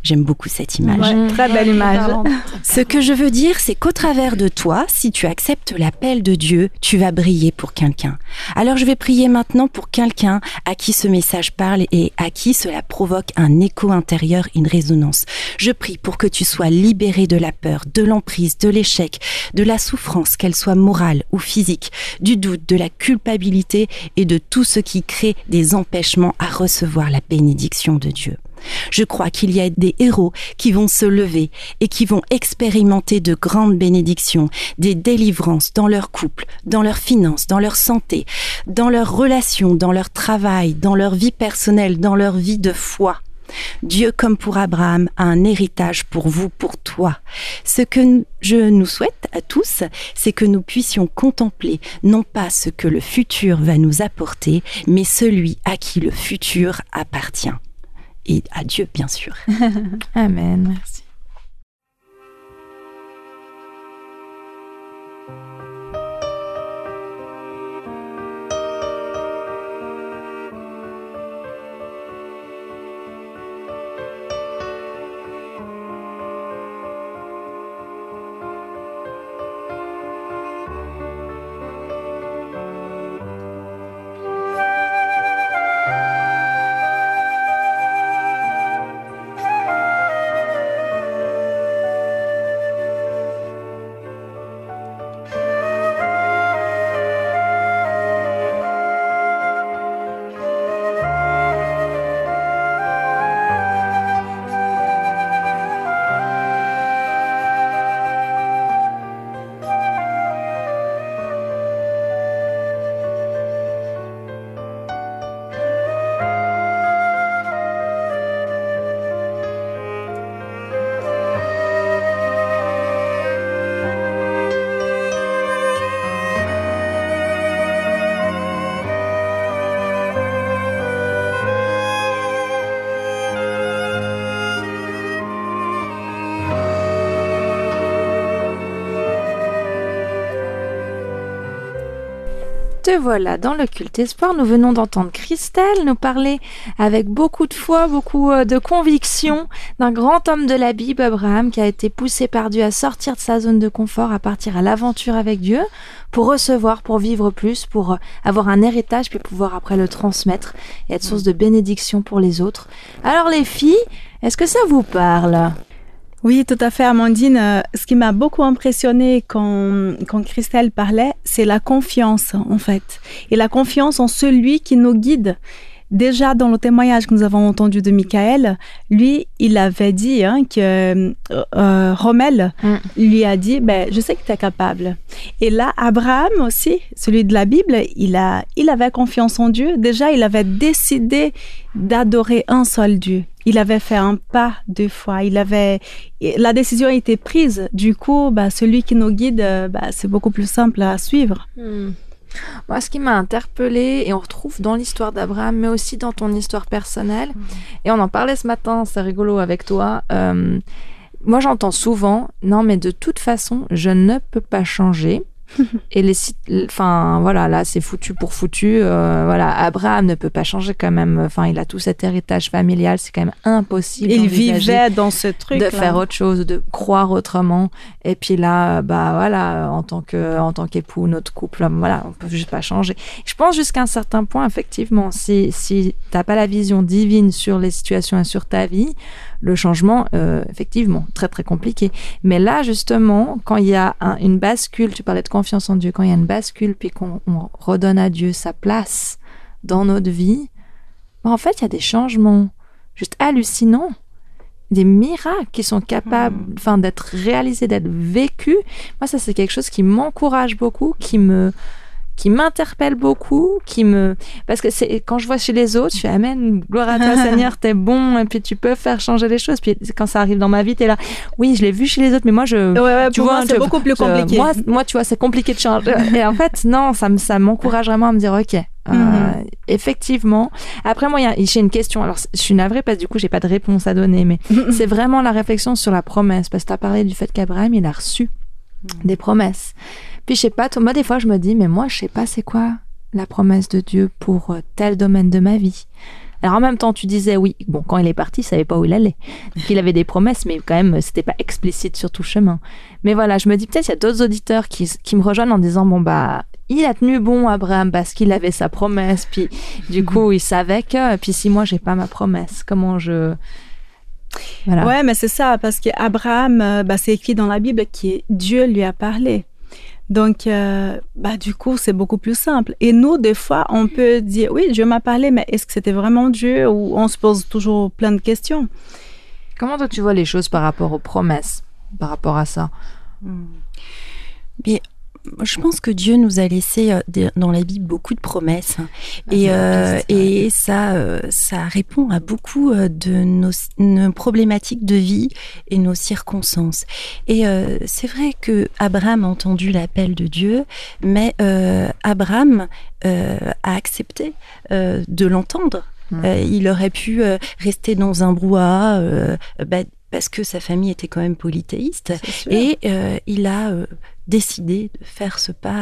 J'aime beaucoup cette image. Ouais, très belle image. Ce que je veux dire, c'est qu'au travers de toi, si tu acceptes l'appel de Dieu, tu vas briller pour quelqu'un. Alors je vais prier maintenant pour quelqu'un à qui ce message parle et à qui cela provoque un écho intérieur, une résonance. Je prie pour que tu sois libéré de la peur, de l'emprise, de l'échec, de la souffrance, qu'elle soit morale ou physique, du doute, de la culpabilité et de tout ce qui crée des empêchements à recevoir la bénédiction de Dieu. Je crois qu'il y a des héros qui vont se lever et qui vont expérimenter de grandes bénédictions, des délivrances dans leur couple, dans leurs finances, dans leur santé, dans leurs relations, dans leur travail, dans leur vie personnelle, dans leur vie de foi. Dieu, comme pour Abraham, a un héritage pour vous, pour toi. Ce que je nous souhaite à tous, c'est que nous puissions contempler non pas ce que le futur va nous apporter, mais celui à qui le futur appartient. Et à Dieu, bien sûr. Amen, merci. Te voilà dans le culte espoir. Nous venons d'entendre Christelle nous parler avec beaucoup de foi, beaucoup de conviction d'un grand homme de la Bible, Abraham, qui a été poussé par Dieu à sortir de sa zone de confort, à partir à l'aventure avec Dieu, pour recevoir, pour vivre plus, pour avoir un héritage, puis pouvoir après le transmettre et être source de bénédiction pour les autres. Alors les filles, est-ce que ça vous parle ? Oui, tout à fait, Amandine. Ce qui m'a beaucoup impressionnée quand Christelle parlait, c'est la confiance, en fait. Et la confiance en celui qui nous guide. Déjà, dans le témoignage que nous avons entendu de Michael, lui, il avait dit que Rommel lui a dit, je sais que tu es capable. Et là, Abraham aussi, celui de la Bible, il avait confiance en Dieu. Déjà, il avait décidé d'adorer un seul Dieu. Il avait fait un pas de foi. La décision a été prise. Du coup, celui qui nous guide, c'est beaucoup plus simple à suivre. Moi, ce qui m'a interpellée, et on retrouve dans l'histoire d'Abraham, mais aussi dans ton histoire personnelle, et on en parlait ce matin, c'est rigolo avec toi, moi j'entends souvent, non mais de toute façon, je ne peux pas changer, et là c'est foutu pour foutu, Abraham ne peut pas changer quand même, il a tout cet héritage familial, c'est quand même impossible. Il vivait dans ce truc de faire autre chose, de croire autrement, et puis là en tant qu'époux, notre couple, on peut juste pas changer. Je pense jusqu'à un certain point, effectivement, si t'as pas la vision divine sur les situations et sur ta vie, le changement, effectivement, très très compliqué. Mais là, justement, quand il y a une bascule, tu parlais de confiance en Dieu, quand il y a une bascule, puis qu'on redonne à Dieu sa place dans notre vie, en fait, il y a des changements juste hallucinants, des miracles qui sont capables d'être réalisés, d'être vécus. Moi, ça, c'est quelque chose qui m'encourage beaucoup, qui m'interpelle beaucoup, parce que c'est quand je vois chez les autres, je fais amen, gloire à toi Seigneur, t'es bon, et puis tu peux faire changer les choses. Puis quand ça arrive dans ma vie, t'es là, oui, je l'ai vu chez les autres, mais moi tu vois, c'est beaucoup plus compliqué. Moi, tu vois, c'est compliqué de changer. Et en fait, non, ça m'encourage vraiment à me dire, ok, effectivement. Après, moi, j'ai une question. Alors, je suis navrée parce que du coup, j'ai pas de réponse à donner, mais c'est vraiment la réflexion sur la promesse, parce que t'as parlé du fait qu'Abraham, il a reçu des promesses. Puis je sais pas, moi des fois je me dis, mais moi je sais pas c'est quoi la promesse de Dieu pour tel domaine de ma vie. Alors en même temps, tu disais oui. Bon, quand il est parti, il savait pas où il allait. Donc il avait des promesses, mais quand même, c'était pas explicite sur tout le chemin. Mais voilà, je me dis peut-être il y a d'autres auditeurs qui me rejoignent en disant bon bah il a tenu bon Abraham parce qu'il avait sa promesse, puis du coup il savait que. Puis si moi j'ai pas ma promesse, comment je voilà. Ouais, mais c'est ça, parce qu'Abraham, c'est écrit dans la Bible que Dieu lui a parlé. Donc, du coup, c'est beaucoup plus simple. Et nous, des fois, on peut dire, oui, Dieu m'a parlé, mais est-ce que c'était vraiment Dieu? Ou on se pose toujours plein de questions. Comment toi, tu vois les choses par rapport aux promesses, par rapport à ça? Mais je pense que Dieu nous a laissé dans la Bible beaucoup de promesses. Et ça répond à beaucoup de nos problématiques de vie et nos circonstances. Et c'est vrai que Abraham a entendu l'appel de Dieu, mais Abraham a accepté de l'entendre. Il aurait pu rester dans un brouhaha parce que sa famille était quand même polythéiste. Et il a décidé de faire ce pas,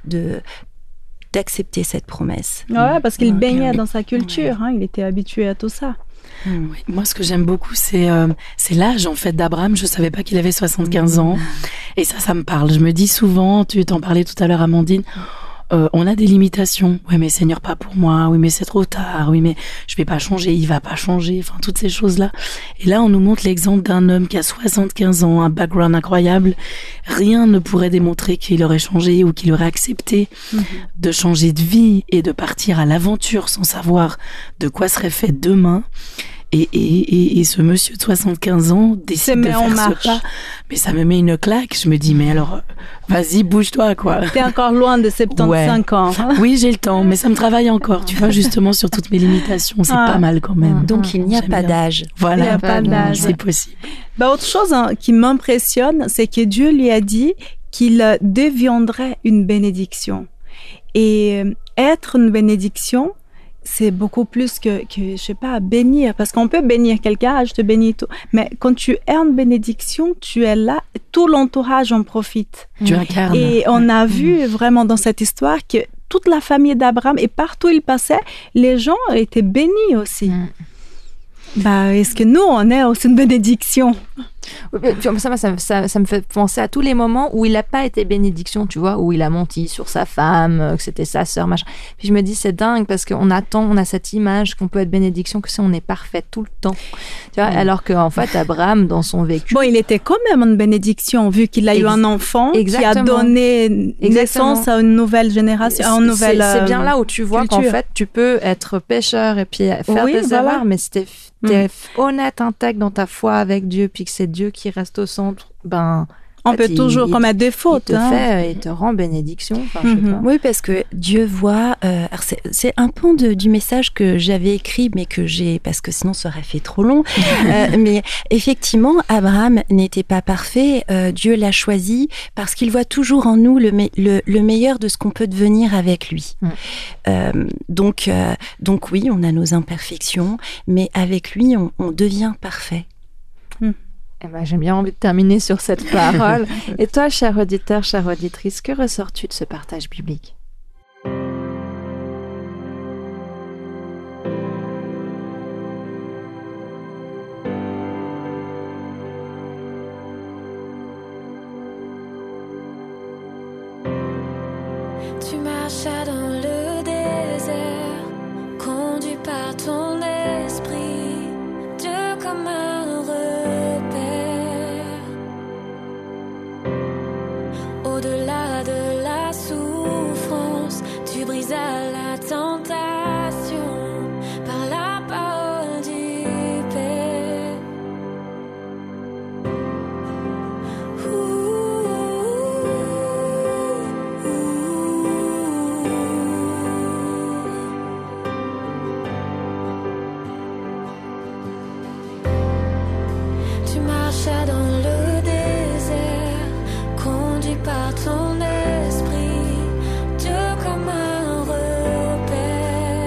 d'accepter cette promesse. Ouais, parce qu'il baignait dans sa culture, il était habitué à tout ça. Oui. Moi, ce que j'aime beaucoup, c'est l'âge en fait d'Abraham. Je savais pas qu'il avait 75 ans, et ça me parle. Je me dis souvent, tu t'en parlais tout à l'heure, Amandine. On a des limitations. Ouais, mais Seigneur, pas pour moi. Oui, mais c'est trop tard. Oui, mais je vais pas changer. Il va pas changer. Enfin, toutes ces choses-là. Et là, on nous montre l'exemple d'un homme qui a 75 ans, un background incroyable. Rien ne pourrait démontrer qu'il aurait changé ou qu'il aurait accepté de changer de vie et de partir à l'aventure sans savoir de quoi serait fait demain. Et ce monsieur de 75 ans décide de faire ce pas. Mais ça me met une claque. Je me dis, mais alors, vas-y, bouge-toi, quoi. T'es encore loin de 75 ans. Oui, j'ai le temps, mais ça me travaille encore, tu vois, justement, sur toutes mes limitations. C'est pas mal quand même. Donc, il n'y a pas d'âge. Voilà, il n'y a pas d'âge. C'est possible. Autre chose qui m'impressionne, c'est que Dieu lui a dit qu'il deviendrait une bénédiction. Et être une bénédiction, c'est beaucoup plus que, je sais pas, bénir. Parce qu'on peut bénir quelqu'un, je te bénis tout. Mais quand tu es en bénédiction, tu es là, tout l'entourage en profite. Tu incarnes. Et on a vu vraiment dans cette histoire que toute la famille d'Abraham, et partout où il passait, les gens étaient bénis aussi. Est-ce que nous, on est aussi une bénédiction? Ça me fait penser à tous les moments où il n'a pas été bénédiction, tu vois, où il a menti sur sa femme, que c'était sa sœur, machin. Puis je me dis, c'est dingue parce qu'on a cette image qu'on peut être bénédiction que si on est parfait tout le temps. Tu vois, alors qu'en fait, Abraham, dans son vécu. Bon, il était quand même une bénédiction, vu qu'il a eu un enfant qui a donné naissance à une nouvelle génération, à une nouvelle c'est bien là où tu vois qu'en fait, tu peux être pécheur et puis faire des erreurs, mais si t'es honnête, intègre dans ta foi avec Dieu, puis que c'est Dieu qui reste au centre, on peut toujours commettre des fautes. Il te rend bénédiction. Je sais pas. Oui, parce que Dieu voit. C'est un pan du message que j'avais écrit, mais que j'ai, parce que sinon ça aurait fait trop long. Mais effectivement, Abraham n'était pas parfait. Dieu l'a choisi parce qu'il voit toujours en nous le meilleur de ce qu'on peut devenir avec lui. Donc oui, on a nos imperfections, mais avec lui, on devient parfait. J'ai bien envie de terminer sur cette parole. Et toi, cher auditeur, chère auditrice, que ressors-tu de ce partage biblique? Tu marchas dans le désert, conduit par ton esprit, Dieu comme un repère. Au-delà de la souffrance, tu brisas la tentation par la parole du Père. Tu marchas dans le désert, conduit par ton esprit, Dieu comme un repère.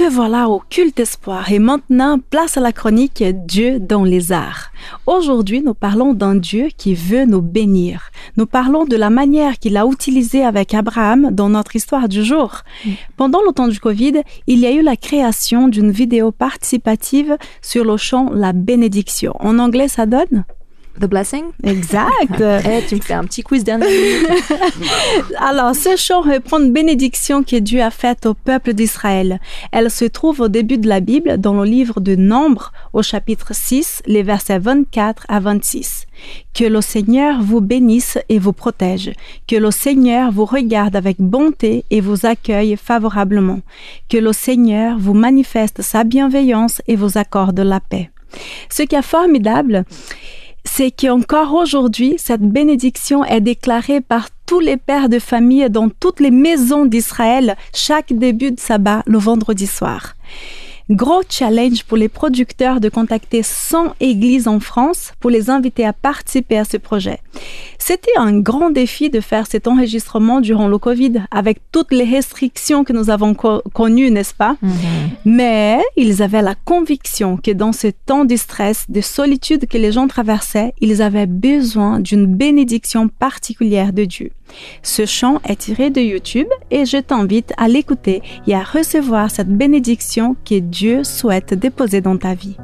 Te voilà au culte espoir et maintenant place à la chronique Dieu dans les arts. Aujourd'hui, nous parlons d'un Dieu qui veut nous bénir. Nous parlons de la manière qu'il a utilisée avec Abraham dans notre histoire du jour. Pendant le temps du Covid, il y a eu la création d'une vidéo participative sur le chant La bénédiction. En anglais, ça donne The Blessing? Exact. Tu me fais un petit quiz dernière minute. Alors, ce chant reprend une bénédiction que Dieu a faite au peuple d'Israël. Elle se trouve au début de la Bible, dans le livre de Nombres, au chapitre 6, les versets 24 à 26. Que le Seigneur vous bénisse et vous protège. Que le Seigneur vous regarde avec bonté et vous accueille favorablement. Que le Seigneur vous manifeste sa bienveillance et vous accorde la paix. Ce qui est formidable, c'est qu'encore aujourd'hui, cette bénédiction est déclarée par tous les pères de famille dans toutes les maisons d'Israël chaque début de sabbat le vendredi soir. Gros challenge pour les producteurs de contacter 100 églises en France pour les inviter à participer à ce projet. C'était un grand défi de faire cet enregistrement durant le Covid, avec toutes les restrictions que nous avons connues, n'est-ce pas? Mais ils avaient la conviction que dans ce temps de stress, de solitude que les gens traversaient, ils avaient besoin d'une bénédiction particulière de Dieu. Ce chant est tiré de YouTube et je t'invite à l'écouter et à recevoir cette bénédiction que Dieu souhaite déposer dans ta vie.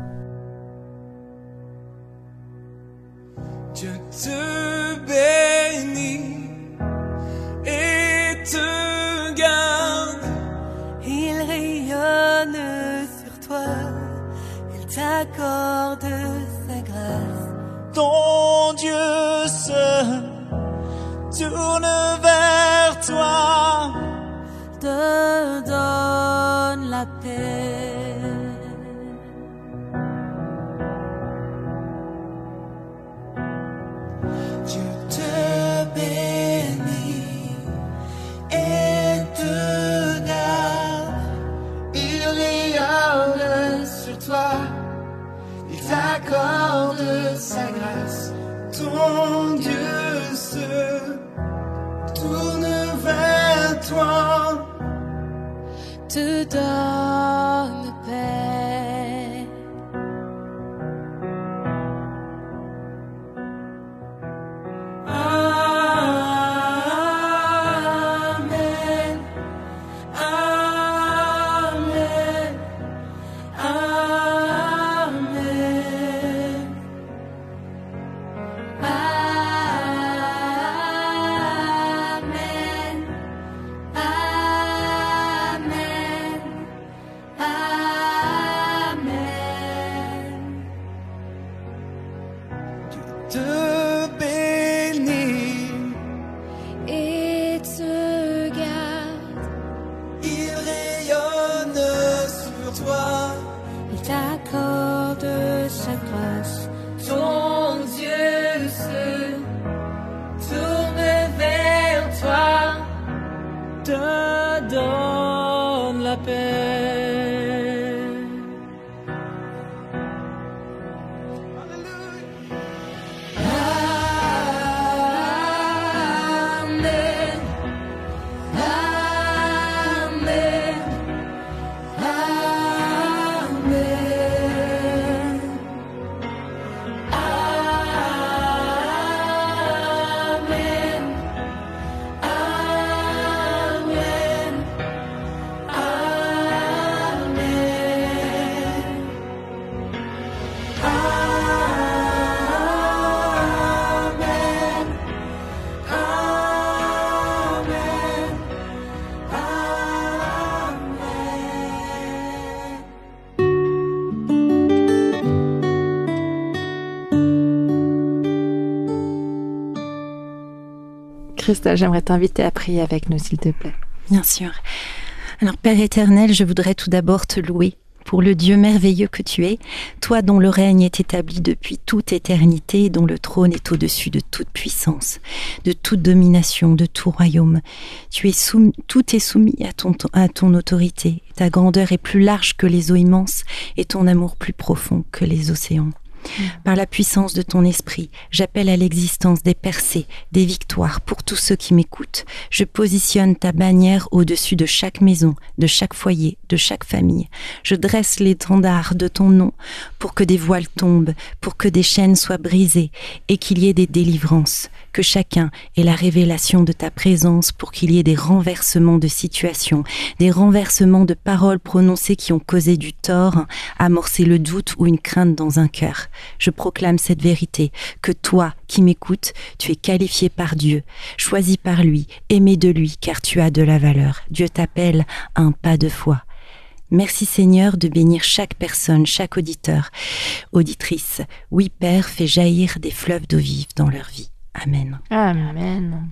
Dieu te bénit et te garde. Il rayonne sur toi, il t'accorde sa grâce. Ton Dieu seul tourne vers toi, Te donne la paix. Dieu te bénit et te garde. Il rayonne sur toi, il t'accorde sa grâce. Ton Dieu se tourne vers toi, Te donne paix. Amen, Amen, Amen. Amen. Amen. Amen. Te bénit, Et te garde, il rayonne sur toi, il t'accorde sa grâce. ton Dieu se tourne vers toi, te donne la paix. Amen. Amen. Amen. Amen. Amen. Christelle, j'aimerais t'inviter à prier avec nous, s'il te plaît. Bien sûr. Alors, Père éternel, je voudrais tout d'abord te louer pour le Dieu merveilleux que tu es, toi dont le règne est établi depuis toute éternité, dont le trône est au-dessus de toute puissance, de toute domination, de tout royaume. Tu es tout est soumis à ton autorité. Ta grandeur est plus large que les eaux immenses et ton amour plus profond que les océans. Par la puissance de ton esprit, j'appelle à l'existence des percées, des victoires pour tous ceux qui m'écoutent. Je positionne ta bannière au-dessus de chaque maison, de chaque foyer, de chaque famille. Je dresse l'étendard de ton nom pour que des voiles tombent, pour que des chaînes soient brisées et qu'il y ait des délivrances. Que chacun ait la révélation de ta présence pour qu'il y ait des renversements de situations, des renversements de paroles prononcées qui ont causé du tort, amorcé le doute ou une crainte dans un cœur. Je proclame cette vérité, que toi, qui m'écoutes, tu es qualifié par Dieu, choisi par lui, aimé de lui, car tu as de la valeur. Dieu t'appelle à un pas de foi. Merci Seigneur de bénir chaque personne, chaque auditeur, auditrice. Oui Père, fais jaillir des fleuves d'eau vive dans leur vie. Amen. Amen.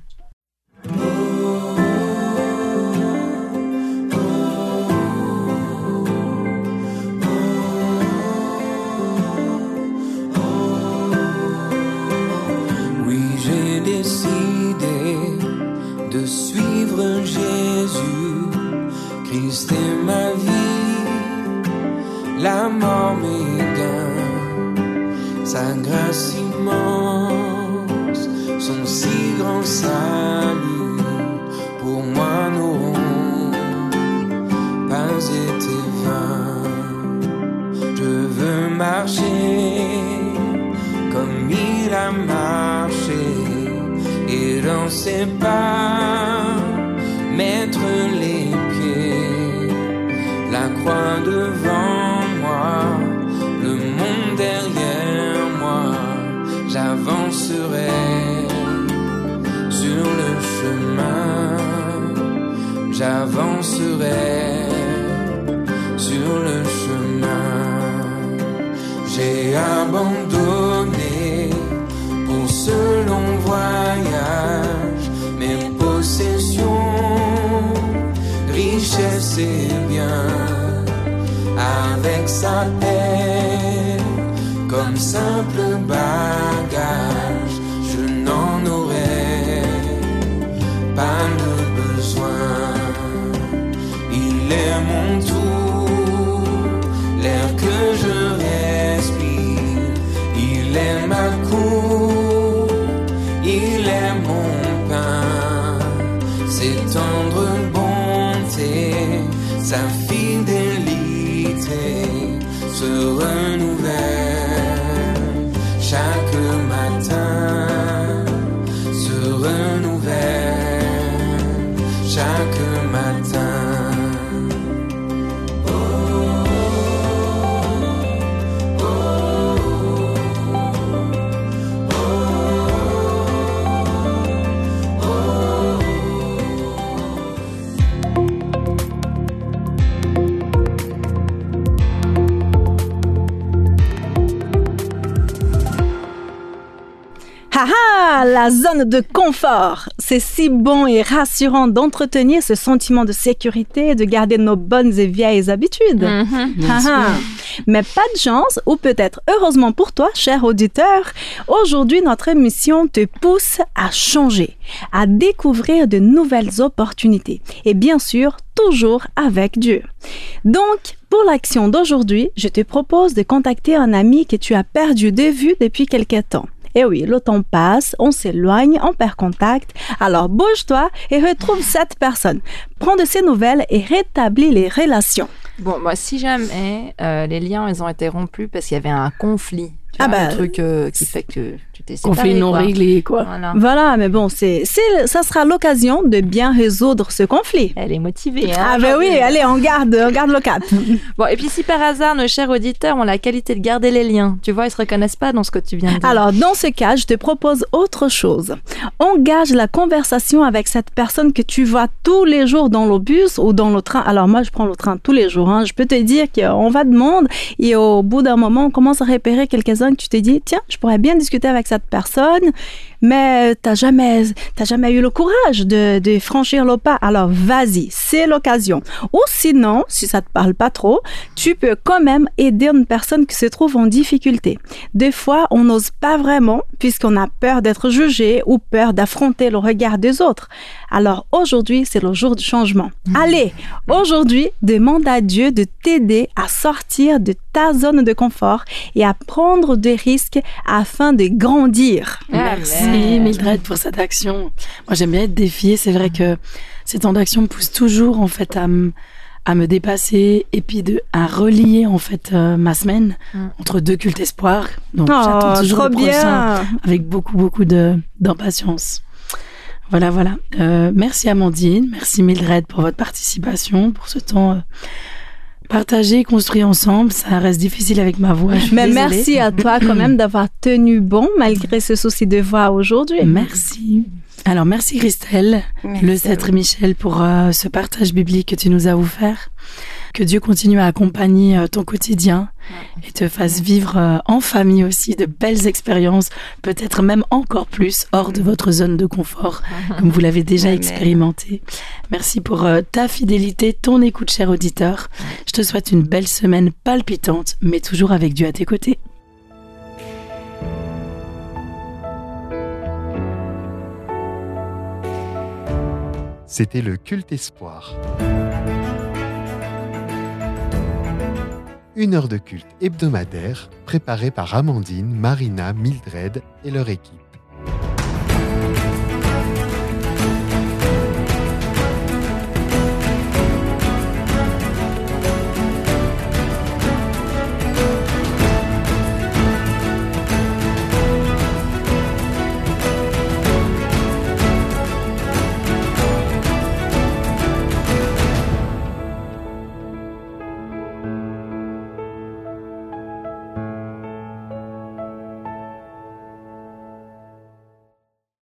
Oui, j'ai décidé de suivre Jésus. Christ est ma vie, la mort m'est gain. Sa grâce immense, son si grand salut, pour moi n'auront pas été vains. Je veux marcher comme il a marché, et dans ses pas mettre les pieds, la croix devant moi, le monde derrière moi. J'avancerai sur le chemin, j'avancerai sur le chemin. J'ai abandonné pour ce long voyage mes possessions, richesses et biens, avec sa paix comme simple bagage. Je n'en aurai pas le besoin. Il est mon tout, l'air que je respire. Il est ma coupe, il est mon pain. Ses tendres bontés, sa fidélité se renouvelle chaque matin, se renouvelle chaque matin. Haha, la zone de confort. C'est si bon et rassurant d'entretenir ce sentiment de sécurité et de garder nos bonnes et vieilles habitudes. Haha. Mais pas de chance, ou peut-être heureusement pour toi, cher auditeur, aujourd'hui notre émission te pousse à changer, à découvrir de nouvelles opportunités. Et bien sûr, toujours avec Dieu. Donc, pour l'action d'aujourd'hui, je te propose de contacter un ami que tu as perdu de vue depuis quelque temps. Et oui, le temps passe, on s'éloigne, on perd contact. Alors bouge-toi et retrouve cette personne. Prends de ses nouvelles et rétablis les relations. Bon, moi, si jamais les liens, ils ont été rompus parce qu'il y avait un conflit. Ah bah, un truc qui fait que tu t'es séparé. Conflit non réglé, quoi. Voilà, mais bon, ça sera l'occasion de bien résoudre ce conflit. Elle est motivée. Hein, ah ben oui, allez, on garde le cap. Bon, et puis si par hasard, nos chers auditeurs ont la qualité de garder les liens, tu vois, ils se reconnaissent pas dans ce que tu viens de dire. Alors, dans ce cas, je te propose autre chose. Engage la conversation avec cette personne que tu vois tous les jours dans le bus ou dans le train. Alors moi, je prends le train tous les jours. Hein. Je peux te dire qu'on va de monde et au bout d'un moment, on commence à repérer quelques-uns que tu te dis, tiens, je pourrais bien discuter avec cette personne, mais t'as jamais eu le courage de franchir le pas. Alors vas-y, c'est l'occasion. Ou sinon, si ça te parle pas trop, tu peux quand même aider une personne qui se trouve en difficulté. Des fois, on n'ose pas vraiment puisqu'on a peur d'être jugé ou peur d'affronter le regard des autres. Alors aujourd'hui, c'est le jour du changement. Allez, aujourd'hui, demande à Dieu de t'aider à sortir de ta zone de confort et à prendre prendre des risques afin de grandir. Merci Mildred pour cette action. Moi j'aime bien être défiée. C'est vrai que ces temps d'action me poussent toujours en fait à me dépasser et puis à relier en fait ma semaine entre 2 cultes espoirs. Donc j'attends toujours le prochain avec beaucoup d'impatience. Voilà. Merci Amandine, merci Mildred pour votre participation, pour ce temps partagé, construit ensemble. Ça reste difficile avec ma voix. Mais merci à toi quand même d'avoir tenu bon malgré ce souci de voix aujourd'hui. Merci. Alors merci Christelle, le Sœur Michel pour ce partage biblique que tu nous as offert. Que Dieu continue à accompagner ton quotidien et te fasse vivre en famille aussi de belles expériences, peut-être même encore plus hors de votre zone de confort, comme vous l'avez déjà expérimenté. Merci pour ta fidélité, ton écoute, cher auditeur. Je te souhaite une belle semaine palpitante, mais toujours avec Dieu à tes côtés. C'était le Culte Espoir. 1 heure de culte hebdomadaire préparée par Amandine, Marina, Mildred et leur équipe.